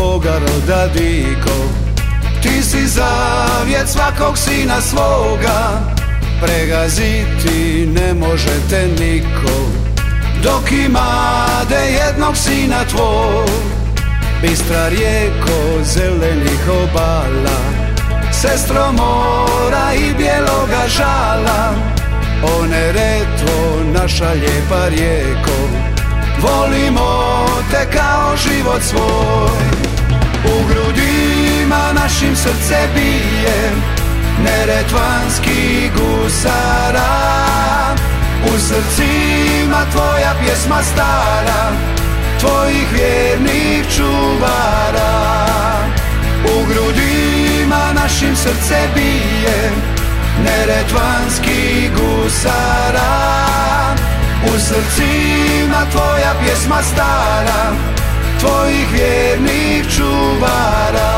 tvoga roda diko. Ti si zavjet svakog sina svoga, pregaziti ne može te niko. Dok imade jednog sina tvoj, bistra rijeko zelenih obala, sestro mora i bijeloga žala. O Neretvo, naša lijepa rijeko, volimo te kao život svoj. U grudima našim srce bije neretvanski gusara, u srcima tvoja pjesma stara, tvojih vjernih čuvara. U grudima našim srce bije neretvanski gusara, u srcima tvoja pjesma stara, tvojih vjernih čuvara.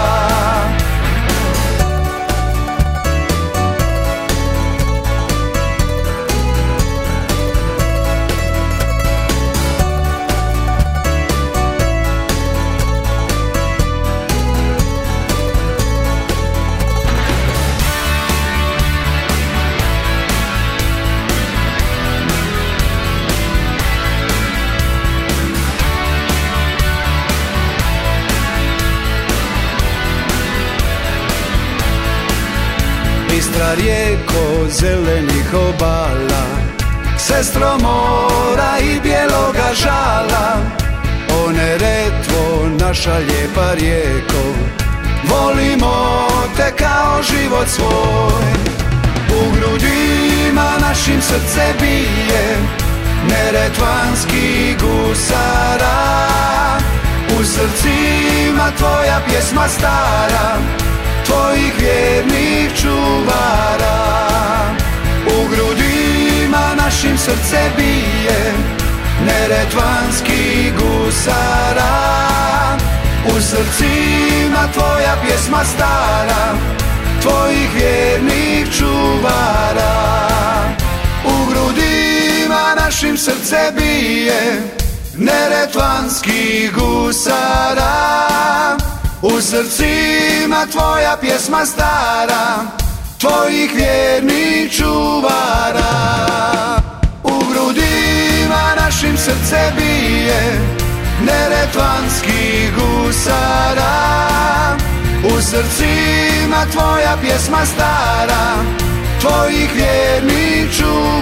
Bistra rijeko zelenih obala, sestro mora i bijeloga žala. O Neretvo, naša lijepa rijeko, volimo te kao život svoj. U grudima našim srce bije neretvanski gusara, u srcima tvoja pjesma stara, tvojih vjernih čuvara. U grudima našim srce bije neretvanski gusara, u srcima tvoja pjesma stara, tvojih vjernih čuvara. U grudima našim srce bije neretvanski gusara, u srcima tvoja pjesma stara, tvojih vjernih čuvara. U grudima našim srce bije neretvanski gusara, u srcima tvoja pjesma stara, tvojih vjernih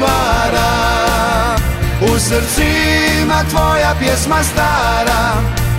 čuvara. U srcima tvoja pjesma stara,